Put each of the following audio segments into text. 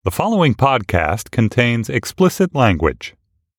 The following podcast contains explicit language.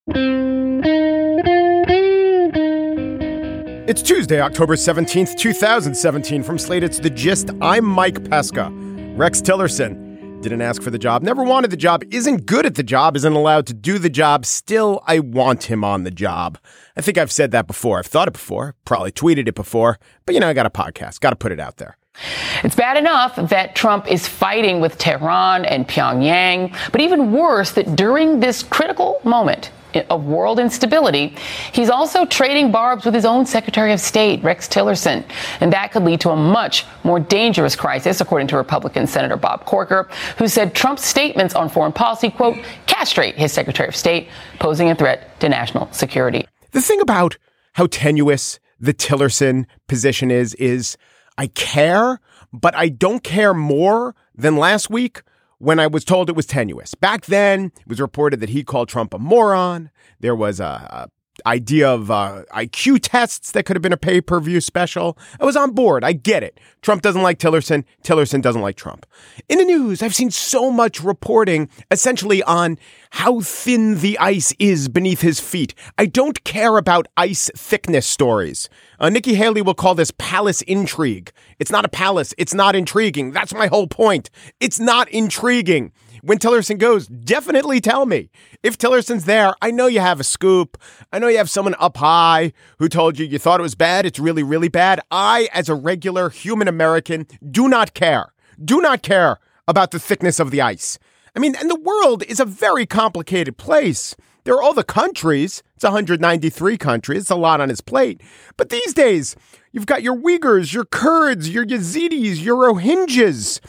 It's Tuesday, October 17th, 2017. From Slate, it's The Gist. I'm Mike Pesca. Rex Tillerson didn't ask for the job, never wanted the job, isn't good at the job, isn't allowed to do the job. Still, I want him on the job. I think I've said that before. I've thought it before, probably tweeted it before. But, I got a podcast. Got to put it out there. It's bad enough that Trump is fighting with Tehran and Pyongyang, but even worse that during this critical moment of world instability, he's also trading barbs with his own Secretary of State, Rex Tillerson. And that could lead to a much more dangerous crisis, according to Republican Senator Bob Corker, who said Trump's statements on foreign policy, quote, castrate his Secretary of State, posing a threat to national security. The thing about how tenuous the Tillerson position is I care, but I don't care more than last week when I was told it was tenuous. Back then, it was reported that he called Trump a moron. There was a idea of IQ tests that could have been a pay-per-view special. I was on board. I get it. Trump doesn't like Tillerson. Tillerson doesn't like Trump. In the news, I've seen so much reporting essentially on how thin the ice is beneath his feet. I don't care about ice thickness stories. Nikki Haley will call this palace intrigue. It's not a palace. It's not intriguing. That's my whole point. It's not intriguing. When Tillerson goes, definitely tell me. If Tillerson's there, I know you have a scoop. I know you have someone up high who told you thought it was bad. It's really, really bad. I, as a regular human American, do not care. Do not care about the thickness of the ice. And the world is a very complicated place. There are all the countries. It's 193 countries. It's a lot on his plate. But these days, you've got your Uyghurs, your Kurds, your Yazidis, your Rohingyas.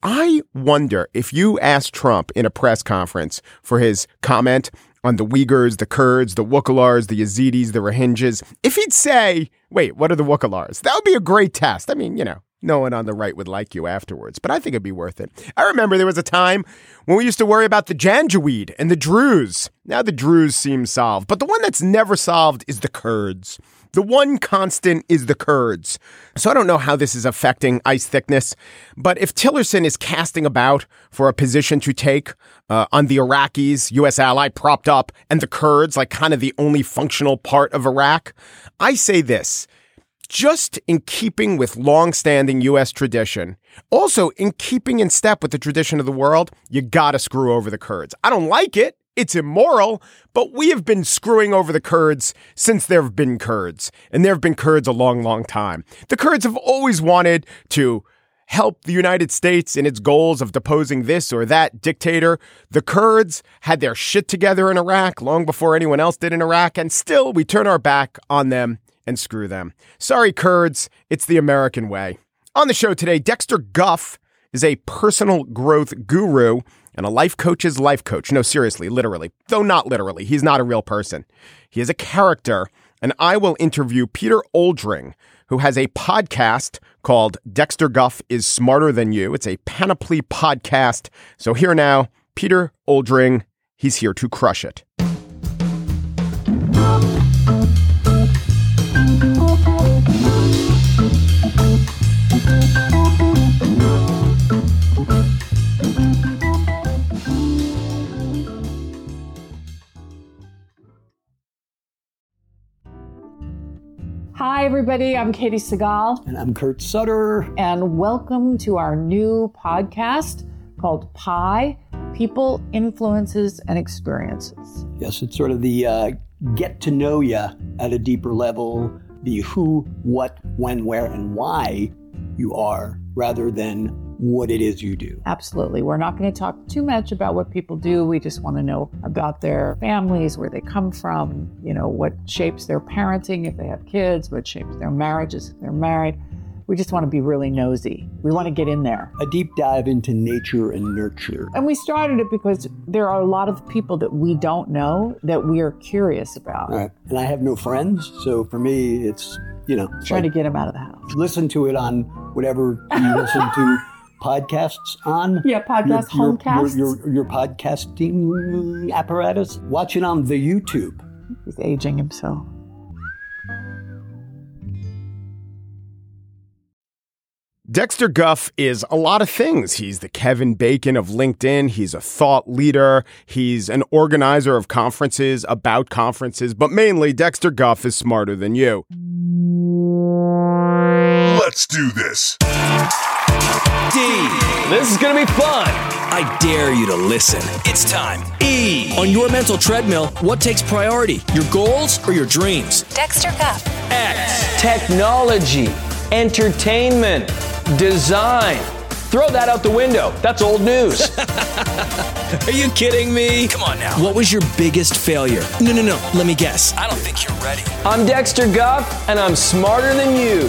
I wonder if you asked Trump in a press conference for his comment on the Uyghurs, the Kurds, the Wukalars, the Yazidis, the Rohingyas, if he'd say, wait, what are the Wukalars? That would be a great test. No one on the right would like you afterwards, but I think it'd be worth it. I remember there was a time when we used to worry about the Janjaweed and the Druze. Now the Druze seem solved, but the one that's never solved is the Kurds. The one constant is the Kurds. So I don't know how this is affecting ice thickness, but if Tillerson is casting about for a position to take on the Iraqis, U.S. ally propped up, and the Kurds, like kind of the only functional part of Iraq, I say this. Just in keeping with long-standing U.S. tradition, also in keeping in step with the tradition of the world, you gotta screw over the Kurds. I don't like it. It's immoral, but we have been screwing over the Kurds since there have been Kurds, and there have been Kurds a long, long time. The Kurds have always wanted to help the United States in its goals of deposing this or that dictator. The Kurds had their shit together in Iraq long before anyone else did in Iraq, and still we turn our back on them and screw them. Sorry, Kurds, it's the American way. On the show today, Dexter Guff is a personal growth guru and a life coach's life coach. No, seriously, literally. Though not literally. He's not a real person. He is a character, and I will interview Peter Oldring, who has a podcast called Dexter Guff is Smarter Than You. It's a Panoply podcast. So here now, Peter Oldring. He's here to crush it. Hi, everybody. I'm Katie Segal. And I'm Kurt Sutter. And welcome to our new podcast called PIE, People, Influences, and Experiences. Yes, it's sort of the get to know you at a deeper level, the who, what, when, where, and why you are, rather than what it is you do. Absolutely. We're not going to talk too much about what people do. We just want to know about their families, where they come from, what shapes their parenting if they have kids, what shapes their marriages if they're married. We just want to be really nosy. We want to get in there. A deep dive into nature and nurture. And we started it because there are a lot of people that we don't know that we are curious about. Right. And I have no friends. So for me, it's, trying to get them out of the house. Listen to it on whatever you listen to podcasts on. Yeah, homecasts. Your podcasting apparatus. Watch it on the YouTube. He's aging himself. Dexter Guff is a lot of things. He's the Kevin Bacon of LinkedIn. He's a thought leader. He's an organizer of conferences about conferences. But mainly, Dexter Guff is smarter than you. Let's do this. D. This is going to be fun. I dare you to listen. It's time. E. On your mental treadmill, what takes priority? Your goals or your dreams? Dexter Guff. X. Technology, entertainment, design. Throw that out the window. That's old news. Are you kidding me? Come on now. What was your biggest failure? No. Let me guess. I don't think you're ready. I'm Dexter Guff, and I'm smarter than you.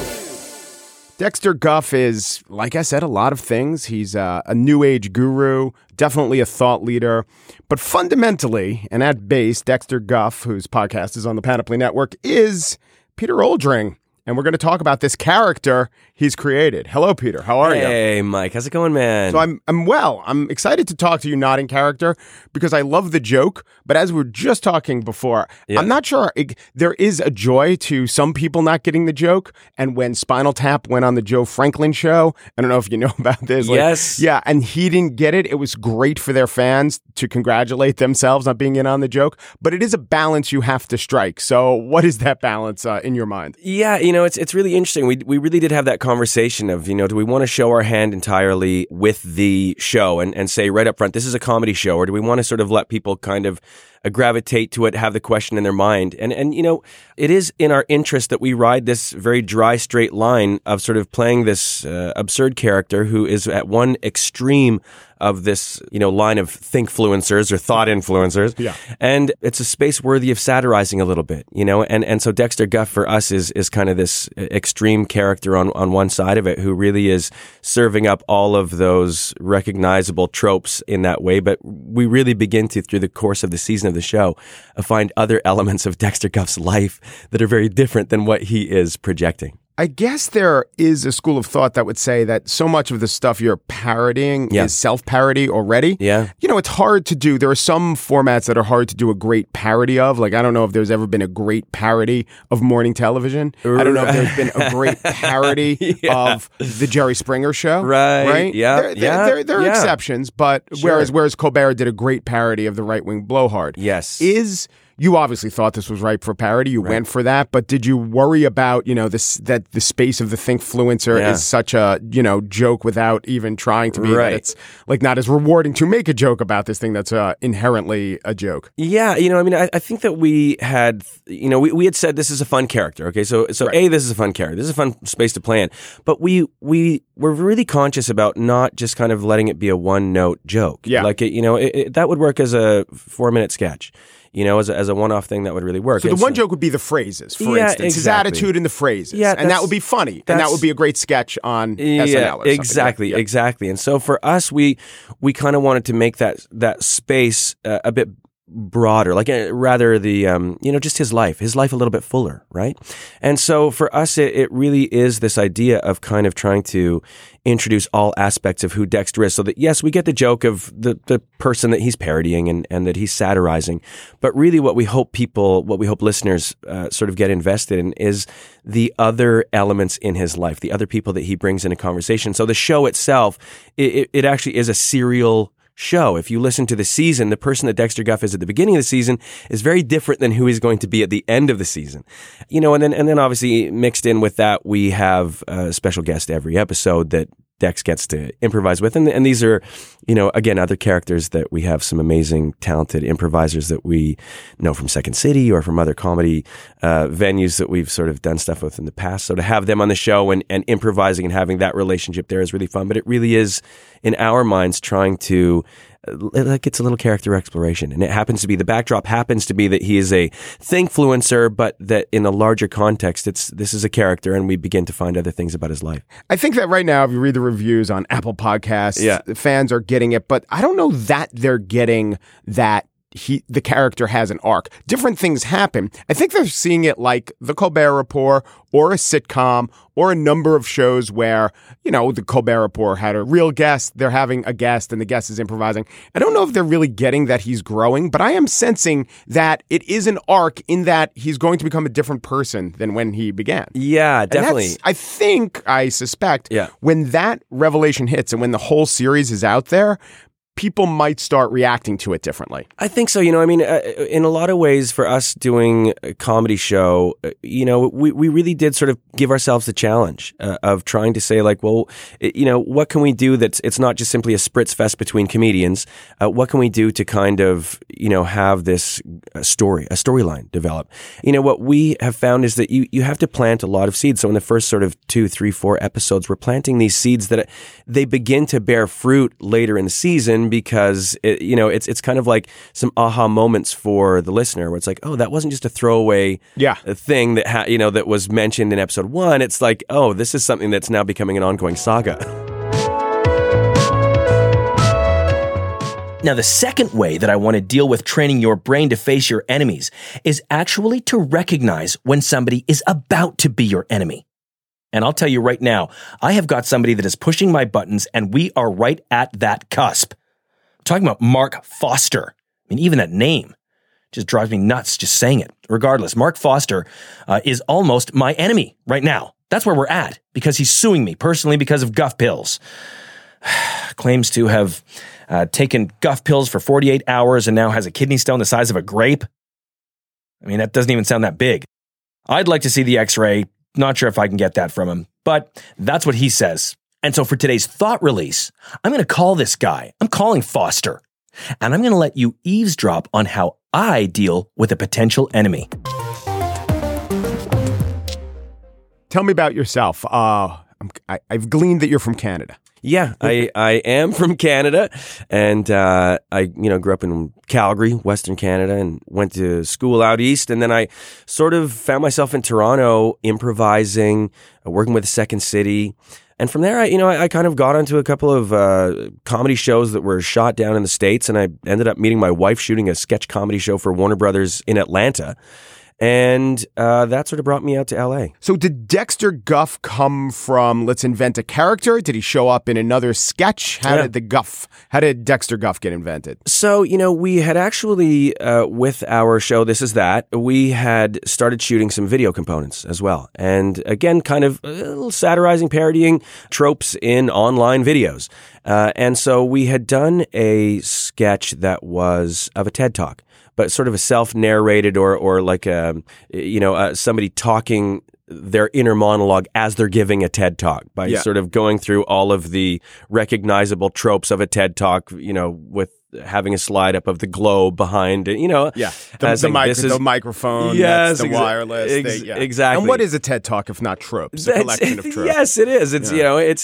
Dexter Guff is, like I said, a lot of things. He's a new age guru, definitely a thought leader. But fundamentally, and at base, Dexter Guff, whose podcast is on the Panoply Network, is Peter Oldring. And we're going to talk about this character he's created. Hello, Peter. How are you? Hey, Mike. How's it going, man? So I'm well. I'm excited to talk to you not in character because I love the joke. But as we were just talking before, I'm not sure. There is a joy to some people not getting the joke. And when Spinal Tap went on the Joe Franklin show, I don't know if you know about this. Yes. Yeah, and he didn't get it. It was great for their fans to congratulate themselves on being in on the joke. But it is a balance you have to strike. So what is that balance in your mind? Yeah, it's really interesting. We really did have that conversation of, do we want to show our hand entirely with the show and say right up front, this is a comedy show, or do we want to sort of let people kind of gravitate to it, have the question in their mind? And it is in our interest that we ride this very dry, straight line of sort of playing this absurd character who is at one extreme of this, line of thinkfluencers or thought influencers. Yeah. And it's a space worthy of satirizing a little bit, and so Dexter Guff for us is kind of this extreme character on one side of it who really is serving up all of those recognizable tropes in that way. But we really begin to, through the course of the season of the show, find other elements of Dexter Guff's life that are very different than what he is projecting. I guess there is a school of thought that would say that so much of the stuff you're parodying is self-parody already. Yeah. It's hard to do. There are some formats that are hard to do a great parody of. Like, I don't know if there's ever been a great parody of morning television. I don't know if there's been a great parody of the Jerry Springer Show. Right? Yeah. There are exceptions, but whereas Colbert did a great parody of the right-wing blowhard. Yes. You obviously thought this was ripe for parody. You went for that, but did you worry about that the space of the thinkfluencer is such a joke without even trying to be? That it's like not as rewarding to make a joke about this thing that's inherently a joke. Yeah, I think that we had we had said this is a fun character. Okay, so this is a fun character. This is a fun space to play in, but we were really conscious about not just kind of letting it be a one note joke. Yeah, like that would work as a 4-minute sketch. As a one-off thing that would really work. So the one joke would be the phrases, for instance. His attitude in the phrases. Yeah, and that would be funny. And that would be a great sketch on SNL or something. Exactly. And so for us, we kind of wanted to make that space a bit broader, like rather the just his life a little bit fuller, right? And so for us, it really is this idea of kind of trying to introduce all aspects of who Dexter is, so that yes, we get the joke of the person that he's parodying and that he's satirizing, but really what we hope listeners sort of get invested in is the other elements in his life, the other people that he brings into conversation. So the show itself, it actually is a serial show. If you listen to the season, the person that Dexter Guff is at the beginning of the season is very different than who he's going to be at the end of the season. And then obviously mixed in with that, we have a special guest every episode that Dex gets to improvise with. And these are, again, other characters that we have some amazing, talented improvisers that we know from Second City or from other comedy venues that we've sort of done stuff with in the past. So to have them on the show and improvising and having that relationship there is really fun. But it really is, in our minds, trying to like it's a little character exploration. And it happens to be, the backdrop happens to be that he is a thinkfluencer, but that in a larger context, this is a character, and we begin to find other things about his life. I think that right now, if you read the reviews on Apple Podcasts, fans are getting it, but I don't know that they're getting that the character has an arc. Different things happen. I think they're seeing it like The Colbert Report or a sitcom or a number of shows where, The Colbert Report had a real guest, they're having a guest, and the guest is improvising. I don't know if they're really getting that he's growing, but I am sensing that it is an arc in that he's going to become a different person than when he began. Yeah, definitely. I suspect, when that revelation hits and when the whole series is out there, people might start reacting to it differently. I think so. In a lot of ways for us doing a comedy show, we really did sort of give ourselves the challenge of trying to say like, well, what can we do it's not just simply a spritz fest between comedians? What can we do to kind of, have this a storyline develop? What we have found is that you have to plant a lot of seeds. So in the first sort of 2, 3, 4 episodes, we're planting these seeds that they begin to bear fruit later in the season, because it's kind of like some aha moments for the listener where it's like, oh, that wasn't just a throwaway thing that that was mentioned in episode 1. It's like, oh, this is something that's now becoming an ongoing saga. Now, the second way that I want to deal with training your brain to face your enemies is actually to recognize when somebody is about to be your enemy. And I'll tell you right now, I have got somebody that is pushing my buttons, and we are right at that cusp. I'm talking about Mark Foster. Even that name just drives me nuts just saying it. Regardless, Mark Foster is almost my enemy right now. That's where we're at, because he's suing me personally because of guff pills. Claims to have taken guff pills for 48 hours and now has a kidney stone the size of a grape. That doesn't even sound that big. I'd like to see the x-ray. Not sure if I can get that from him, but that's what he says. And so for today's thought release, I'm going to call this guy. I'm calling Foster. And I'm going to let you eavesdrop on how I deal with a potential enemy. Tell me about yourself. I've gleaned that you're from Canada. Yeah, I am from Canada, and I grew up in Calgary, Western Canada, and went to school out east, and then I sort of found myself in Toronto improvising, working with Second City. And from there, I kind of got onto a couple of comedy shows that were shot down in the States, and I ended up meeting my wife shooting a sketch comedy show for Warner Brothers in Atlanta. And that sort of brought me out to LA. So did Dexter Guff come from Let's Invent a Character? Did he show up in another sketch? How did Dexter Guff get invented? So, we had actually, with our show, This Is That, we had started shooting some video components as well. And again, kind of a little satirizing, parodying tropes in online videos. And so we had done a sketch that was of a TED Talk, but sort of a self-narrated or like somebody talking their inner monologue as they're giving a TED Talk by sort of going through all of the recognizable tropes of a TED Talk, with having a slide up of the globe behind it, the microphone, the wireless. Exactly. And what is a TED Talk if not tropes? A collection of tropes. Yes, it is. It's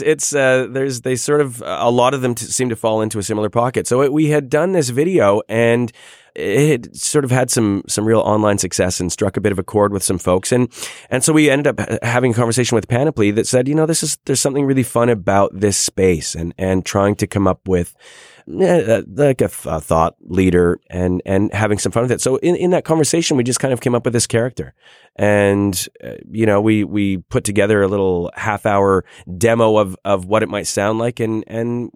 they sort of a lot of them seem to fall into a similar pocket. So we had done this video, and it sort of had some real online success and struck a bit of a chord with some folks. And so we ended up having a conversation with Panoply that said, there's something really fun about this space and trying to come up with like a thought leader and having some fun with it. So in that conversation, we just kind of came up with this character. And, we put together a little half-hour demo of what it might sound like. And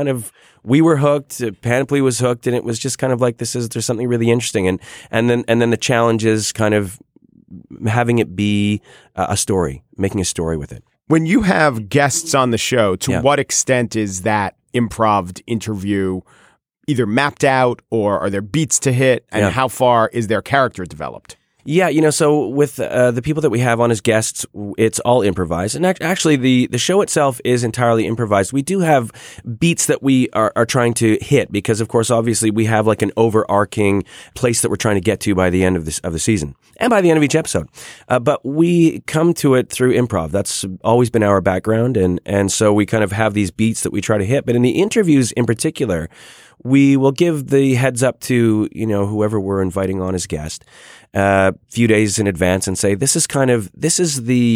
we were hooked. Panoply was hooked. And it was just kind of like, there's something really interesting. And then the challenge is kind of having it be a story, making a story with it. When you have guests on the show, to what extent is that improv interview either mapped out or are there beats to hit? And how far is their character developed? Yeah, so with the people that we have on as guests, it's all improvised. And actually, the show itself is entirely improvised. We do have beats that we are trying to hit because, of course, obviously, we have like an overarching place that we're trying to get to by the end of the season and by the end of each episode. But we come to it through improv. That's always been our background. And so we kind of have these beats that we try to hit. But in the interviews in particular, we will give the heads up to, whoever we're inviting on as guest, a few days in advance and say, this is the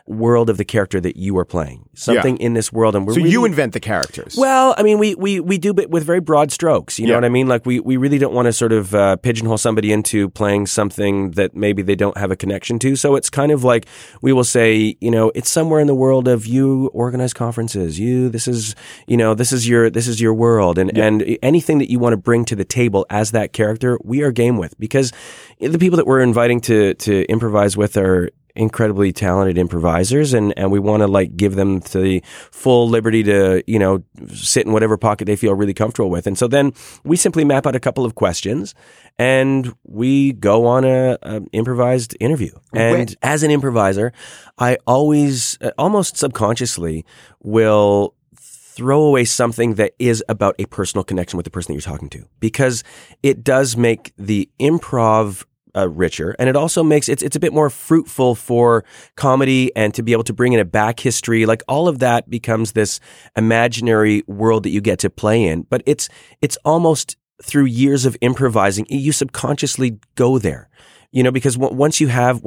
world of the character that you are playing. Something in this world. And so you invent the characters. Well, I mean, we do it with very broad strokes. You know what I mean? Like we really don't want to sort of pigeonhole somebody into playing something that maybe they don't have a connection to. So it's kind of like we will say, you know, it's somewhere in the world of you organize conferences. This is your world. And anything that you want to bring to the table as that character, we are game with, because the people that we're inviting to improvise with are incredibly talented improvisers, and we want to like give them the full liberty to, you know, sit in whatever pocket they feel really comfortable with. And so then we simply map out a couple of questions and we go on a improvised interview. And as an improviser, I always almost subconsciously will throw away something that is about a personal connection with the person that you're talking to, because it does make the improv richer, and it also makes it's a bit more fruitful for comedy, and to be able to bring in a back history, like all of that becomes this imaginary world that you get to play in. But it's almost through years of improvising, you subconsciously go there. You know, because once you have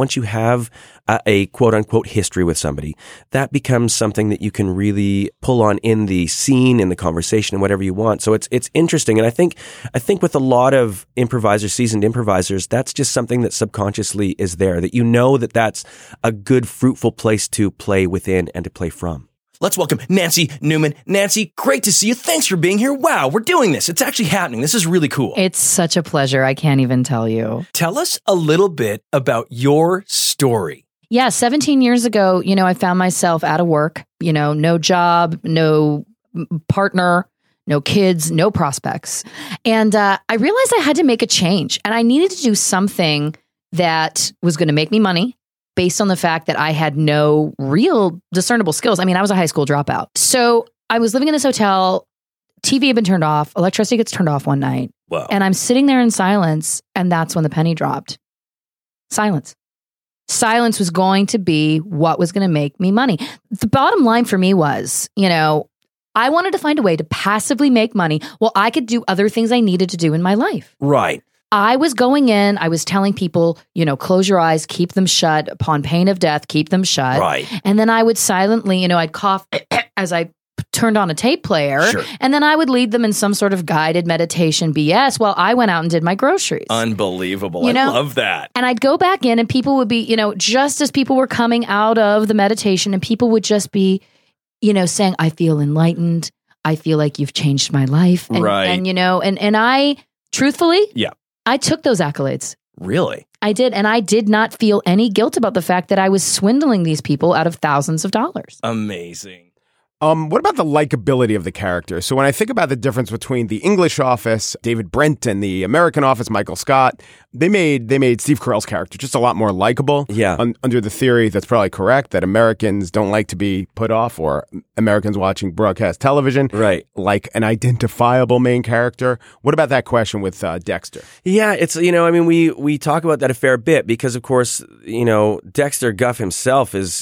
a quote unquote history with somebody, that becomes something that you can really pull on in the scene, in the conversation, and whatever you want. So it's interesting, and I think with a lot of improvisers, seasoned improvisers, that's just something that subconsciously is there. That you know that's a good, fruitful place to play within and to play from. Let's welcome Nancy Newman. Nancy, great to see you. Thanks for being here. Wow, we're doing this. It's actually happening. This is really cool. It's such a pleasure. I can't even tell you. Tell us a little bit about your story. Yeah, 17 years ago, you know, I found myself out of work, you know, no job, no partner, no kids, no prospects. And I realized I had to make a change, and I needed to do something that was going to make me money, based on the fact that I had no real discernible skills. I mean, I was a high school dropout. So I was living in this hotel. TV had been turned off. Electricity gets turned off one night. Wow. And I'm sitting there in silence. And that's when the penny dropped. Silence. Silence was going to be what was going to make me money. The bottom line for me was, you know, I wanted to find a way to passively make money while I could do other things I needed to do in my life. Right. I was going in, I was telling people, you know, close your eyes, keep them shut, upon pain of death, keep them shut. Right. And then I would silently, you know, I'd cough as I turned on a tape player. Sure. And then I would lead them in some sort of guided meditation BS while I went out and did my groceries. Unbelievable. You know? I love that. And I'd go back in and people would be, you know, just as people were coming out of the meditation, and people would just be, you know, saying, I feel enlightened. I feel like you've changed my life. And, right. And, you know, and I, truthfully, yeah, I took those accolades. Really? I did. And I did not feel any guilt about the fact that I was swindling these people out of thousands of dollars. Amazing. What about the likability of the character? So when I think about the difference between the English Office, David Brent, and the American Office, Michael Scott, they made Steve Carell's character just a lot more likable. Yeah. Under the theory that's probably correct, that Americans don't like to be put off, or Americans watching broadcast television, right, like an identifiable main character. What about that question with Dexter? Yeah, it's, you know, I mean, we talk about that a fair bit because, of course, you know, Dexter Guff himself is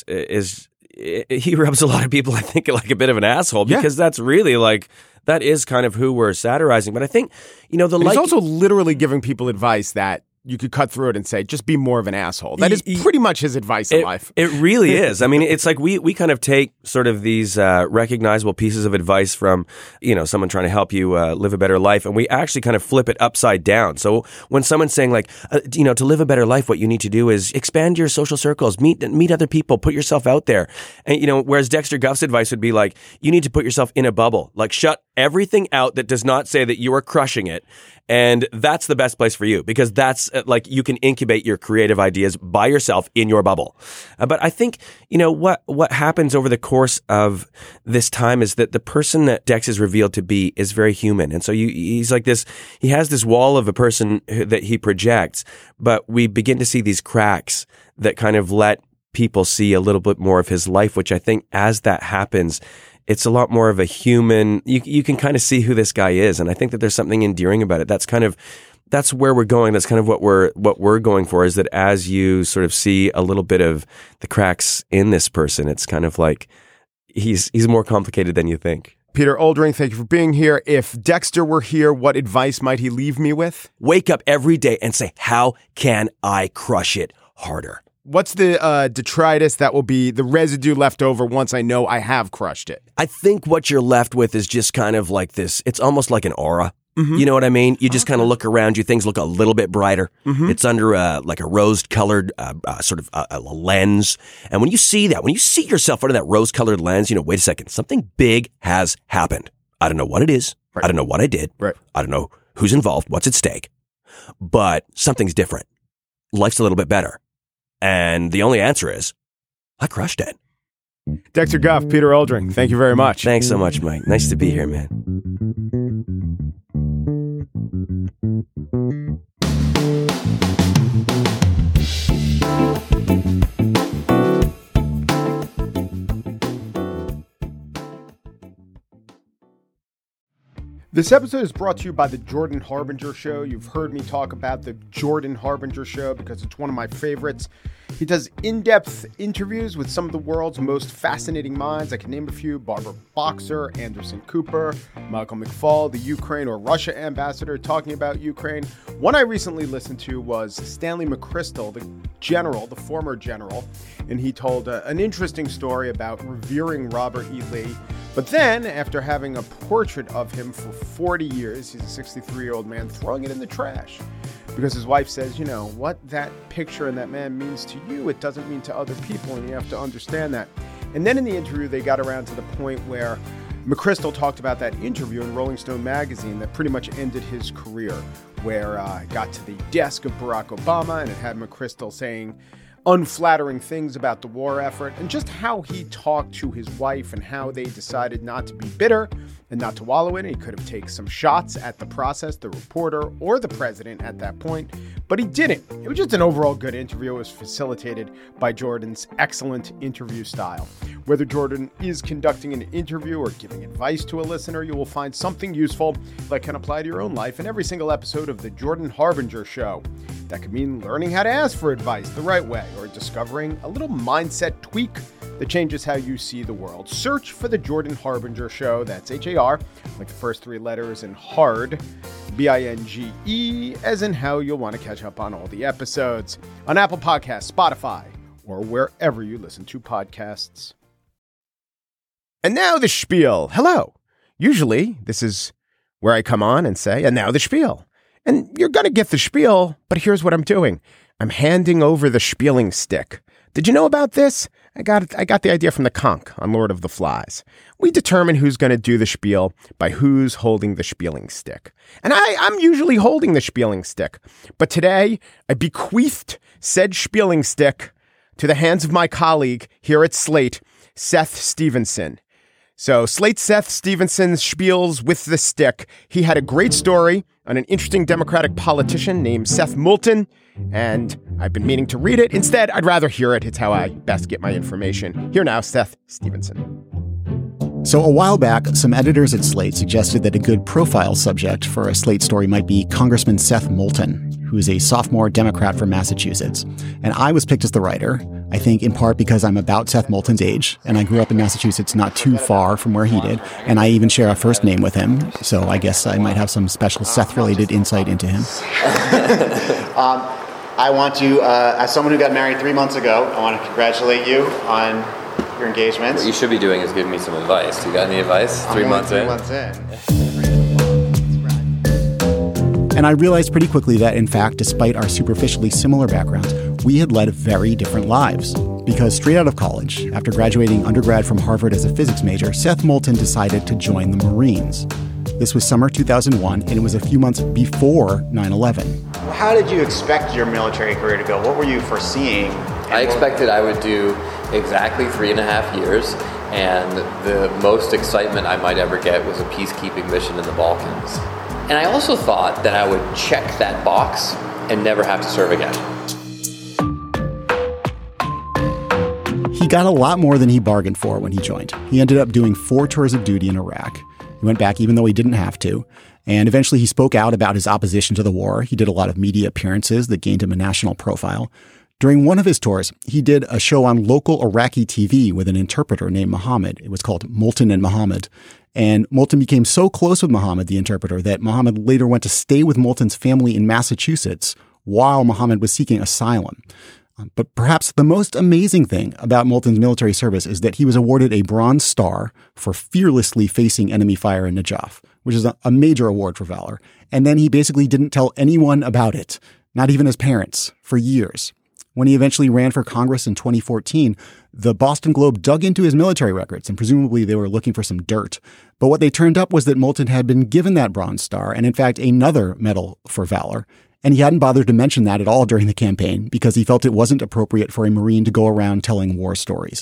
he rubs a lot of people, I think, like a bit of an asshole, because that's really like, that is kind of who we're satirizing. But I think, you know, he's also literally giving people advice that you could cut through it and say, just be more of an asshole. That is pretty much his advice in life. It really is. I mean, it's like we kind of take sort of these recognizable pieces of advice from, you know, someone trying to help you live a better life, and we actually kind of flip it upside down. So when someone's saying like, you know, to live a better life, what you need to do is expand your social circles, meet other people, put yourself out there. And, you know, whereas Dexter Guff's advice would be like, you need to put yourself in a bubble, like shut everything out that does not say that you are crushing it. And that's the best place for you, because that's like you can incubate your creative ideas by yourself in your bubble. But I think, you know, what happens over the course of this time is that the person that Dex is revealed to be is very human. And so he's like this, he has this wall of a person that he projects, but we begin to see these cracks that kind of let people see a little bit more of his life, which I think as that happens, it's a lot more of a human, you can kind of see who this guy is. And I think that there's something endearing about it. That's where we're going. That's kind of what we're going for, is that as you sort of see a little bit of the cracks in this person, it's kind of like he's more complicated than you think. Peter Oldring, thank you for being here. If Dexter were here, what advice might he leave me with? Wake up every day and say, how can I crush it harder? What's the detritus that will be the residue left over once I know I have crushed it? I think what you're left with is just kind of like this. It's almost like an aura. Mm-hmm. You know what I mean? You just kind of look around you. Things look a little bit brighter. Mm-hmm. It's under like a rose-colored sort of a lens. And when you see that, when you see yourself under that rose-colored lens, wait a second. Something big has happened. I don't know what it is. Right. I don't know what I did. Right. I don't know who's involved, what's at stake. But something's different. Life's a little bit better. And the only answer is, I crushed it. Dexter Goff, Peter Oldring, thank you very much. Thanks so much, Mike. Nice to be here, man. This episode is brought to you by the Jordan Harbinger Show. You've heard me talk about the Jordan Harbinger Show because it's one of my favorites. He does in-depth interviews with some of the world's most fascinating minds. I can name a few: Barbara Boxer, Anderson Cooper, Michael McFaul, the Ukraine or Russia ambassador talking about Ukraine. One I recently listened to was Stanley McChrystal, the general, the former general, and he told an interesting story about revering Robert E. Lee. But then, after having a portrait of him for 40 years, he's a 63-year-old man, throwing it in the trash. Because his wife says, what that picture and that man means to you, it doesn't mean to other people, and you have to understand that. And then in the interview, they got around to the point where McChrystal talked about that interview in Rolling Stone magazine that pretty much ended his career, where it got to the desk of Barack Obama, and it had McChrystal saying unflattering things about the war effort, and just how he talked to his wife and how they decided not to be bitter and not to wallow in it. He could have taken some shots at the process, the reporter, or the president at that point, but he didn't. It was just an overall good interview. It was facilitated by Jordan's excellent interview style. Whether Jordan is conducting an interview or giving advice to a listener, you will find something useful that can apply to your own life in every single episode of the Jordan Harbinger Show. That could mean learning how to ask for advice the right way, or discovering a little mindset tweak that changes how you see the world. Search for the Jordan Harbinger Show. That's H-A-R, like the first three letters, and hard, B-I-N-G-E, as in how you'll want to catch up on all the episodes on Apple Podcasts, Spotify, or wherever you listen to podcasts. And now the spiel. Hello. Usually, this is where I come on and say, and now the spiel. And you're going to get the spiel, but here's what I'm doing. I'm handing over the spieling stick. Did you know about this? I got the idea from the conch on Lord of the Flies. We determine who's going to do the spiel by who's holding the spieling stick. And I'm usually holding the spieling stick. But today, I bequeathed said spieling stick to the hands of my colleague here at Slate, Seth Stevenson. So Slate Seth Stevenson spiels with the stick. He had a great story on an interesting Democratic politician named Seth Moulton, and I've been meaning to read it. Instead, I'd rather hear it. It's how I best get my information. Here now, Seth Stevenson. So a while back, some editors at Slate suggested that a good profile subject for a Slate story might be Congressman Seth Moulton, who is a sophomore Democrat from Massachusetts. And I was picked as the writer, I think in part because I'm about Seth Moulton's age, and I grew up in Massachusetts not too far from where he did, and I even share a first name with him, so I guess I might have some special Seth-related insight into him. I want to, as someone who got married 3 months ago, I want to congratulate you on your engagement. What you should be doing is giving me some advice. You got any advice? 3 months in? 3 months in. And I realized pretty quickly that, in fact, despite our superficially similar backgrounds, we had led very different lives. Because straight out of college, after graduating undergrad from Harvard as a physics major, Seth Moulton decided to join the Marines. This was summer 2001, and it was a few months before 9/11. How did you expect your military career to go? What were you foreseeing? I expected I would do exactly 3.5 years, and the most excitement I might ever get was a peacekeeping mission in the Balkans. And I also thought that I would check that box and never have to serve again. He got a lot more than he bargained for when he joined. He ended up doing 4 tours of duty in Iraq. He went back even though he didn't have to. And eventually he spoke out about his opposition to the war. He did a lot of media appearances that gained him a national profile. During one of his tours, he did a show on local Iraqi TV with an interpreter named Mohammed. It was called Moulton and Mohammed. And Moulton became so close with Mohammed, the interpreter, that Mohammed later went to stay with Moulton's family in Massachusetts while Mohammed was seeking asylum. But perhaps the most amazing thing about Moulton's military service is that he was awarded a Bronze Star for fearlessly facing enemy fire in Najaf, which is a major award for valor. And then he basically didn't tell anyone about it, not even his parents, for years. When he eventually ran for Congress in 2014, the Boston Globe dug into his military records, and presumably they were looking for some dirt. But what they turned up was that Moulton had been given that Bronze Star, and in fact another medal for valor. And he hadn't bothered to mention that at all during the campaign because he felt it wasn't appropriate for a Marine to go around telling war stories.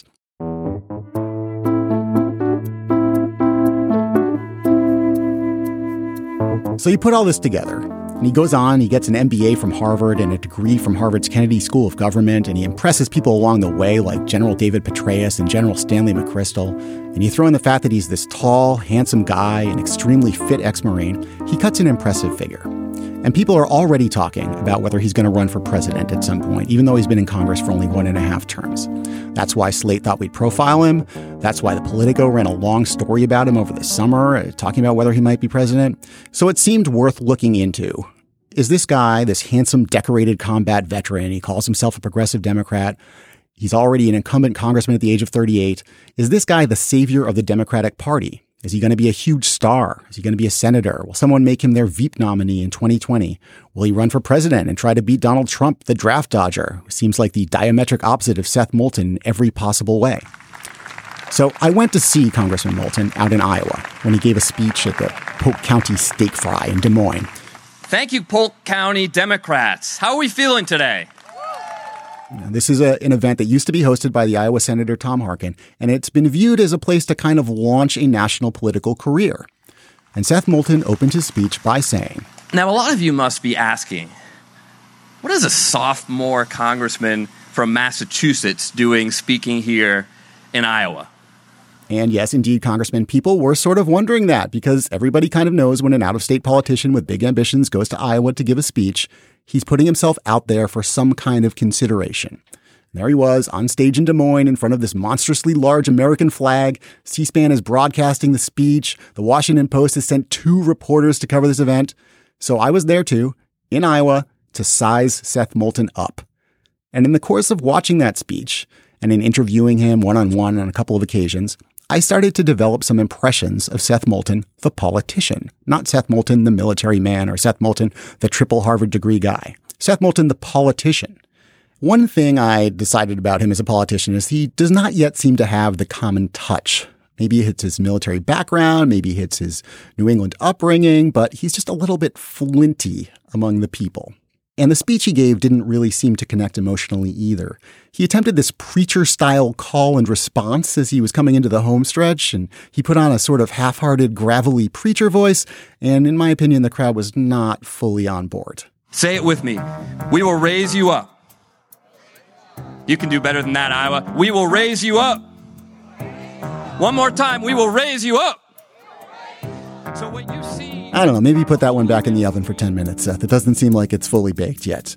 So you put all this together, and he goes on, he gets an MBA from Harvard and a degree from Harvard's Kennedy School of Government, and he impresses people along the way like General David Petraeus and General Stanley McChrystal. And you throw in the fact that he's this tall, handsome guy, an extremely fit ex-Marine, he cuts an impressive figure. And people are already talking about whether he's going to run for president at some point, even though he's been in Congress for only 1.5 terms. That's why Slate thought we'd profile him. That's why the Politico ran a long story about him over the summer, talking about whether he might be president. So it seemed worth looking into. Is this guy, this handsome, decorated combat veteran, he calls himself a progressive Democrat, he's already an incumbent congressman at the age of 38, is this guy the savior of the Democratic Party? Is he going to be a huge star? Is he going to be a senator? Will someone make him their Veep nominee in 2020? Will he run for president and try to beat Donald Trump, the draft dodger, who seems like the diametric opposite of Seth Moulton in every possible way? So I went to see Congressman Moulton out in Iowa when he gave a speech at the Polk County Steak Fry in Des Moines. Thank you, Polk County Democrats. How are we feeling today? This is an event that used to be hosted by the Iowa Senator Tom Harkin, and it's been viewed as a place to kind of launch a national political career. And Seth Moulton opened his speech by saying, Now, a lot of you must be asking, what is a sophomore congressman from Massachusetts doing speaking here in Iowa? And yes, indeed, Congressman, people were sort of wondering that because everybody kind of knows when an out-of-state politician with big ambitions goes to Iowa to give a speech, he's putting himself out there for some kind of consideration. And there he was on stage in Des Moines in front of this monstrously large American flag. C-SPAN is broadcasting the speech. The Washington Post has sent 2 reporters to cover this event. So I was there too, in Iowa, to size Seth Moulton up. And in the course of watching that speech and in interviewing him one-on-one on a couple of occasions, I started to develop some impressions of Seth Moulton, the politician, not Seth Moulton, the military man, or Seth Moulton, the triple Harvard degree guy. Seth Moulton, the politician. One thing I decided about him as a politician is he does not yet seem to have the common touch. Maybe it's his military background, maybe it's his New England upbringing, but he's just a little bit flinty among the people. And the speech he gave didn't really seem to connect emotionally either. He attempted this preacher-style call and response as he was coming into the home stretch, and he put on a sort of half-hearted, gravelly preacher voice, and in my opinion, the crowd was not fully on board. Say it with me. We will raise you up. You can do better than that, Iowa. We will raise you up. One more time, we will raise you up. So what you see... I don't know, maybe put that one back in the oven for 10 minutes, Seth. It doesn't seem like it's fully baked yet.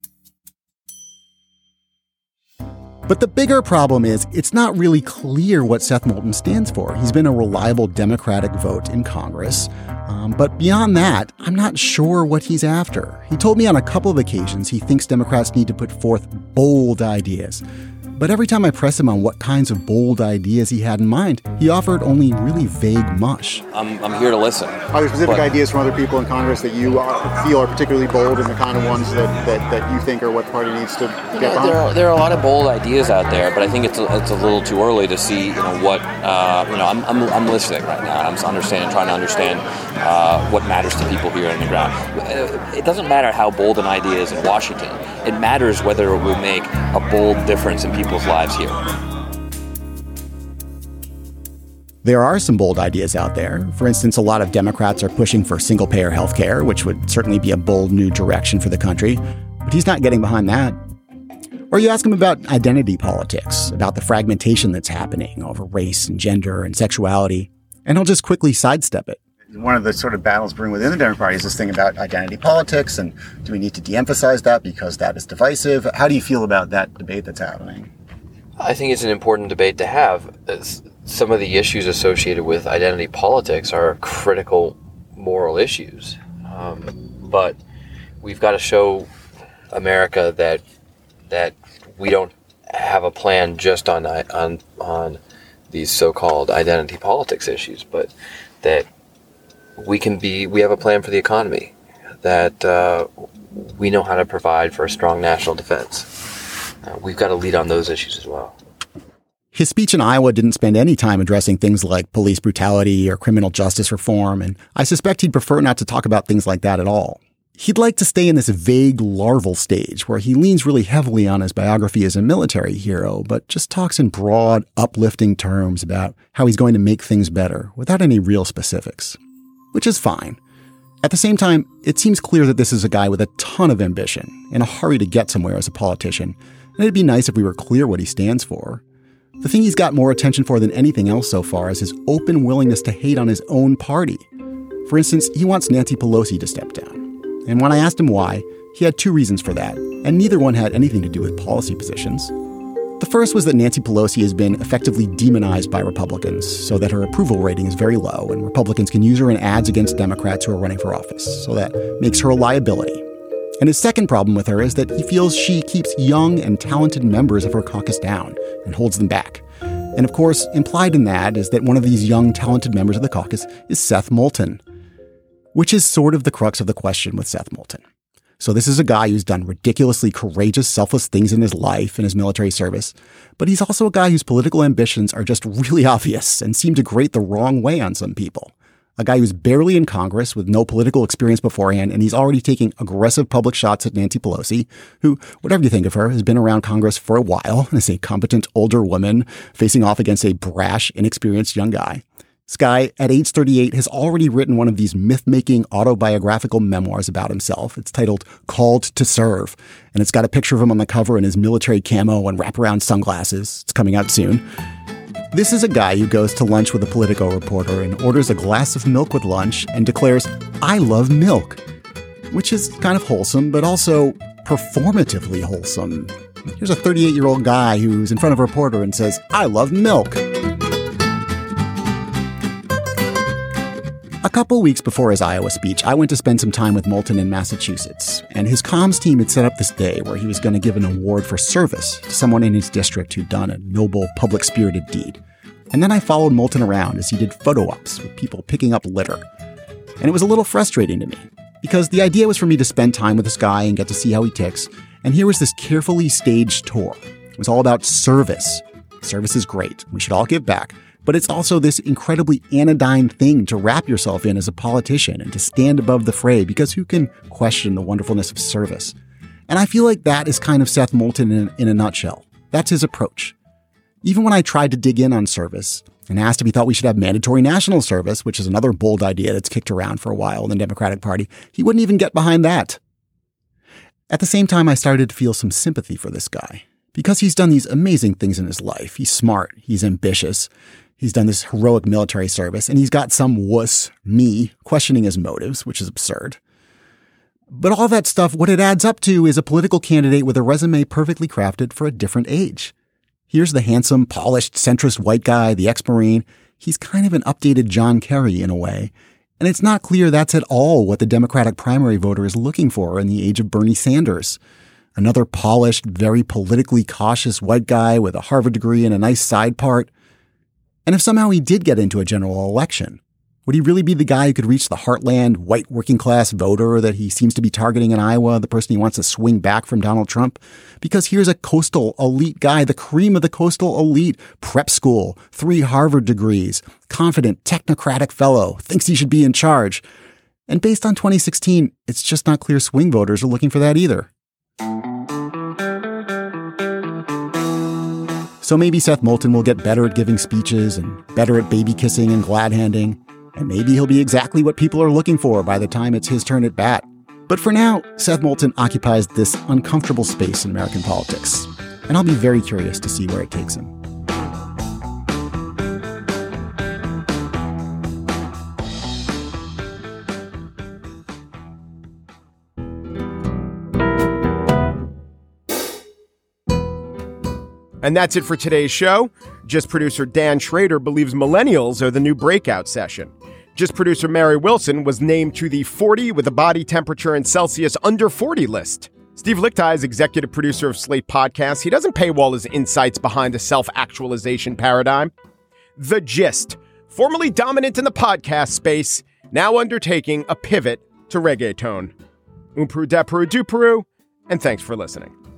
But the bigger problem is it's not really clear what Seth Moulton stands for. He's been a reliable Democratic vote in Congress. But beyond that, I'm not sure what he's after. He told me on a couple of occasions he thinks Democrats need to put forth bold ideas. But every time I press him on what kinds of bold ideas he had in mind, he offered only really vague mush. I'm here to listen. Are there specific ideas from other people in Congress that you feel are particularly bold and the kind of ones that you think are what the party needs to get behind? There are a lot of bold ideas out there, but I think it's a little too early to see what I'm listening right now. I'm trying to understand what matters to people here on the ground. It doesn't matter how bold an idea is in Washington. It matters whether it will make a bold difference in people's lives here. There are some bold ideas out there. For instance, a lot of Democrats are pushing for single-payer health care, which would certainly be a bold new direction for the country. But he's not getting behind that. Or you ask him about identity politics, about the fragmentation that's happening over race and gender and sexuality, and he'll just quickly sidestep it. One of the sort of battles brewing within the Democratic Party is this thing about identity politics, and do we need to de-emphasize that because that is divisive? How do you feel about that debate that's happening? I think it's an important debate to have. Some of the issues associated with identity politics are critical moral issues. But we've got to show America that we don't have a plan just on these so-called identity politics issues, but that we have a plan for the economy, that we know how to provide for a strong national defense. We've got to lead on those issues as well. His speech in Iowa didn't spend any time addressing things like police brutality or criminal justice reform, and I suspect he'd prefer not to talk about things like that at all. He'd like to stay in this vague larval stage where he leans really heavily on his biography as a military hero, but just talks in broad, uplifting terms about how he's going to make things better without any real specifics, which is fine. At the same time, it seems clear that this is a guy with a ton of ambition, in a hurry to get somewhere as a politician, and it'd be nice if we were clear what he stands for. The thing he's got more attention for than anything else so far is his open willingness to hate on his own party. For instance, he wants Nancy Pelosi to step down. And when I asked him why, he had two reasons for that, and neither one had anything to do with policy positions. The first was that Nancy Pelosi has been effectively demonized by Republicans so that her approval rating is very low, and Republicans can use her in ads against Democrats who are running for office, so that makes her a liability. And his second problem with her is that he feels she keeps young and talented members of her caucus down and holds them back. And of course, implied in that is that one of these young, talented members of the caucus is Seth Moulton, which is sort of the crux of the question with Seth Moulton. So this is a guy who's done ridiculously courageous, selfless things in his life and his military service, but he's also a guy whose political ambitions are just really obvious and seem to grate the wrong way on some people. A guy who's barely in Congress with no political experience beforehand, and he's already taking aggressive public shots at Nancy Pelosi, who, whatever you think of her, has been around Congress for a while and is a competent older woman facing off against a brash, inexperienced young guy. This guy, at age 38, has already written one of these myth-making autobiographical memoirs about himself. It's titled Called to Serve, and it's got a picture of him on the cover in his military camo and wraparound sunglasses. It's coming out soon. This is a guy who goes to lunch with a Politico reporter and orders a glass of milk with lunch and declares, "I love milk," which is kind of wholesome, but also performatively wholesome. Here's a 38-year-old guy who's in front of a reporter and says, "I love milk." A couple weeks before his Iowa speech, I went to spend some time with Moulton in Massachusetts, and his comms team had set up this day where he was going to give an award for service to someone in his district who'd done a noble, public-spirited deed. And then I followed Moulton around as he did photo ops with people picking up litter. And it was a little frustrating to me, because the idea was for me to spend time with this guy and get to see how he ticks, and here was this carefully staged tour. It was all about service. Service is great. We should all give back. But it's also this incredibly anodyne thing to wrap yourself in as a politician and to stand above the fray, because who can question the wonderfulness of service? And I feel like that is kind of Seth Moulton in a nutshell. That's his approach. Even when I tried to dig in on service and asked if he thought we should have mandatory national service, which is another bold idea that's kicked around for a while in the Democratic Party, he wouldn't even get behind that. At the same time, I started to feel some sympathy for this guy, because he's done these amazing things in his life. He's smart. He's ambitious. He's done this heroic military service, and he's got some wuss, me, questioning his motives, which is absurd. But all that stuff, what it adds up to is a political candidate with a resume perfectly crafted for a different age. Here's the handsome, polished, centrist white guy, the ex-Marine. He's kind of an updated John Kerry in a way. And it's not clear that's at all what the Democratic primary voter is looking for in the age of Bernie Sanders. Another polished, very politically cautious white guy with a Harvard degree and a nice side part. And if somehow he did get into a general election, would he really be the guy who could reach the heartland, white working-class voter that he seems to be targeting in Iowa, the person he wants to swing back from Donald Trump? Because here's a coastal elite guy, the cream of the coastal elite, prep school, 3 Harvard degrees, confident, technocratic fellow, thinks he should be in charge. And based on 2016, it's just not clear swing voters are looking for that either. So maybe Seth Moulton will get better at giving speeches and better at baby kissing and glad handing. And maybe he'll be exactly what people are looking for by the time it's his turn at bat. But for now, Seth Moulton occupies this uncomfortable space in American politics. And I'll be very curious to see where it takes him. And that's it for today's show. Just producer Dan Schrader believes millennials are the new breakout session. Just producer Mary Wilson was named to the 40 with a body temperature in Celsius under 40 list. Steve Lickteig is executive producer of Slate Podcasts. He doesn't paywall his insights behind the self-actualization paradigm. The Gist, formerly dominant in the podcast space, now undertaking a pivot to reggaeton. Peru, and thanks for listening.